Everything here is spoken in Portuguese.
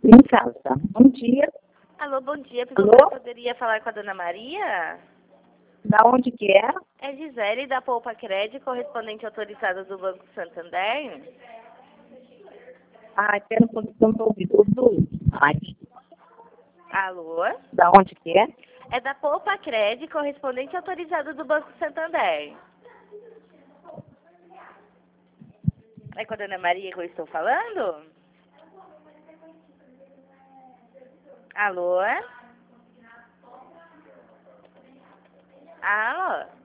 em casa. Bom dia. Alô, bom dia. Alô? Eu poderia falar com a dona Maria? Da onde que é? É Gisele, da Poupa Crédito, correspondente autorizado do Banco Santander. Ai, pera, não estou ouvindo. Ai, Alô? da onde que é? É da Poupa Crédito, correspondente autorizado do Banco Santander. É com a dona Maria que eu estou falando? Alô? Alô?